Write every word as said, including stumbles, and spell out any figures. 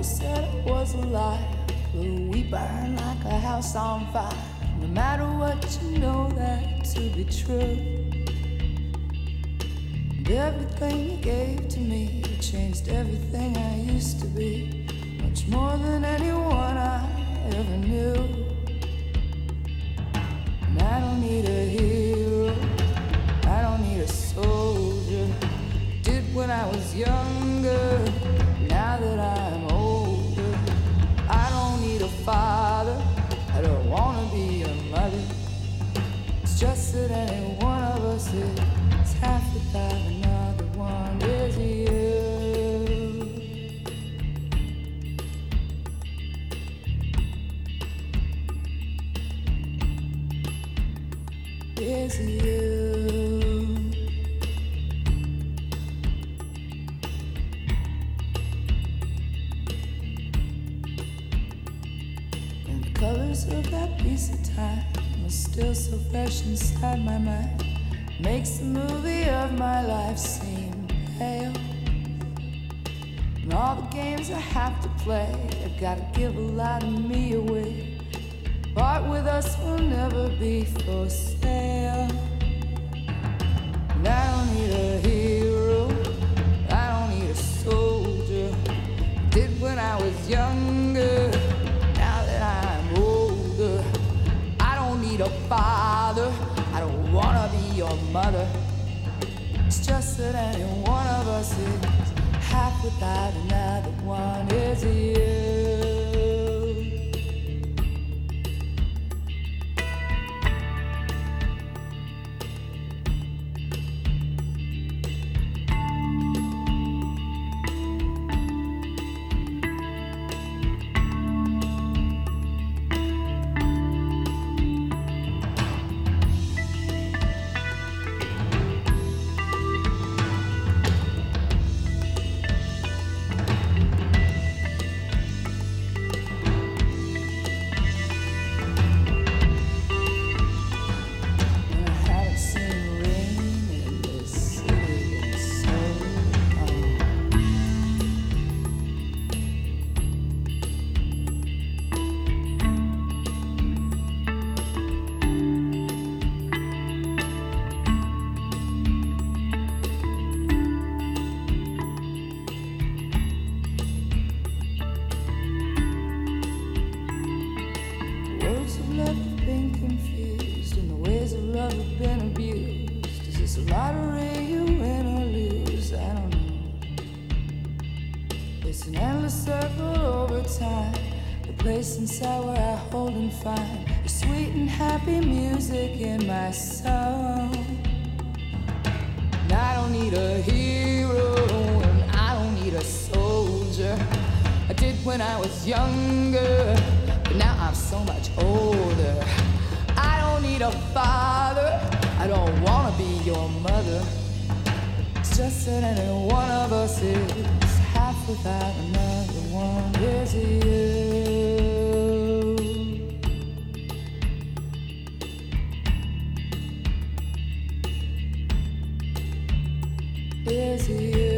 always said I was a liar, but we burn like a house on fire. No matter what, you know that to be true. And everything you gave to me changed everything I used to be, much more than anyone I ever knew. And I don't need a hero, I don't need a soldier. Did when I was younger, now that I'm older. I don't need a father, I don't wanna be a mother. It's just that any one of us is half without another one is you. Is you. And the colors of that piece of time are still so fresh inside my mind. Makes the movie of my life seem pale. And all the games I have to play, I gotta give a lot of me away. Part with us will never be for sale. And I don't need a hero, I don't need a soldier. Did when I was younger, now that I'm older. I don't need a father, I don't wanna be your mother. It's just that any one of us is half without another one is you. Inside where I hold and find the sweet and happy music in my soul. And I don't need a hero, and I don't need a soldier. I did when I was younger, but now I'm so much older. I don't need a father, I don't wanna be your mother. It's just that any one of us is half without another one is you. Is you.